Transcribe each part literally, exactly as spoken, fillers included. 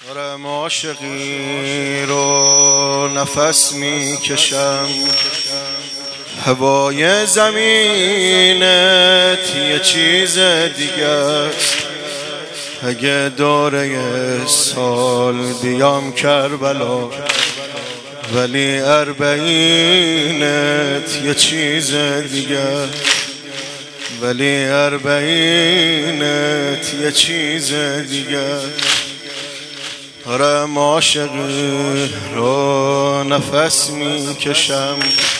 دارم عاشقی رو نفس میکشم، هوای زمینت یه چیز دیگه است. اگه دوره سال بیام کربلا، ولی اربعینت یه چیز دیگه، ولی اربعینت یه چیز دیگه. دارم عاشقی رو نفس میکشم،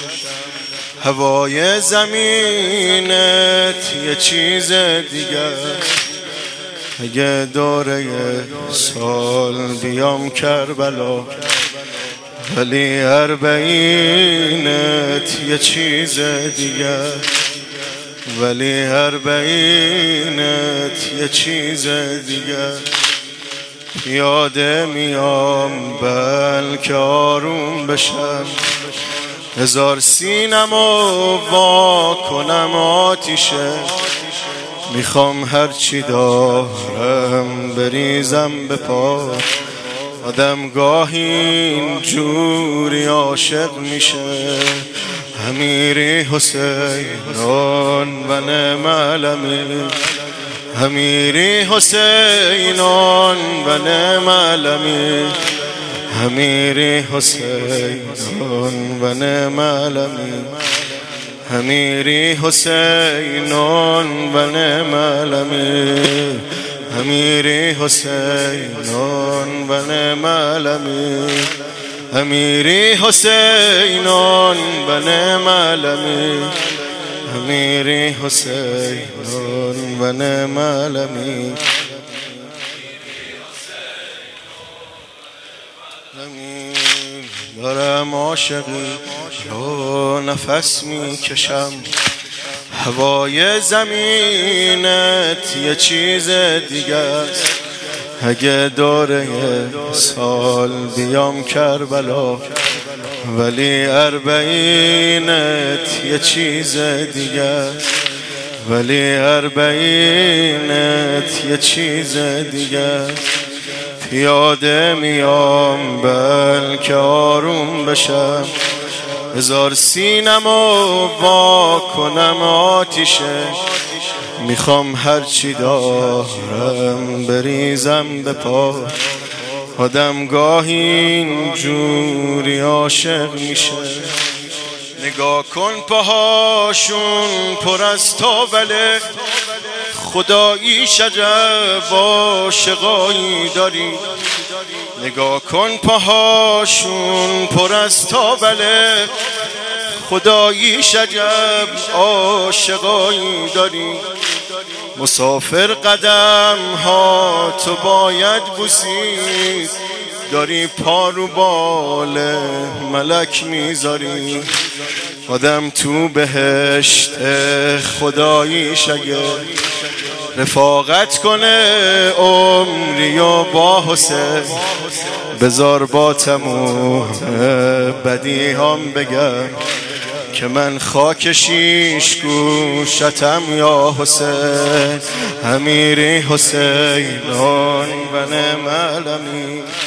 هوای زمینت یه چیز دیگه. اگه دوره سال بیام کربلا، ولی اربعینت یه چیز دیگه، ولی اربعینت یه چیز دیگه. پیاده میام بلکه آروم بشم، هزار سینمو وا کنم آتیشه. میخوام هرچی دارم بریزم به پا، آدم گاهی اینجوری عاشق میشه. امیری حسینان و نعم الامین، امیری حسینان و نعم الامین، امیری حسینان و نعم الامین، امیری حسینان و نعم الامین، امیری حسینان و نعم الامین، امیری حسینان و نعم الامین، امیری حسینان و نعم الامین. دارم عاشقی رو نفس میکشم، هوای زمینت یه چیز دیگه است. اگه دوره سال بیام کربلا، ولی اربعینت یه چیز دیگه، ولی اربعینت یه چیز دیگه. پیاده میام بلکه آروم بشم، هزار سینمو وا کنم آتیشه. میخوام هرچی دارم بریزم به پا، آدم گاهی اینجوری عاشق میشه. نگاه کن پاهاشون پر از تاوله، خدایی شجب عاشقایی داری. نگاه کن پاهاشون پر از تاوله، خدایی شجب عاشقایی داری. مسافر قدم ها تو باید بوسید، داری پا رو بال ملک میذاری. آدم تو بهشت خدایی شگفت، رفاقت کنه عمری و با حسین. بذار با تموم بدی هم بگم که من خاک شیش گوشتم یا حسین. امیری حسینان و نعم الامین.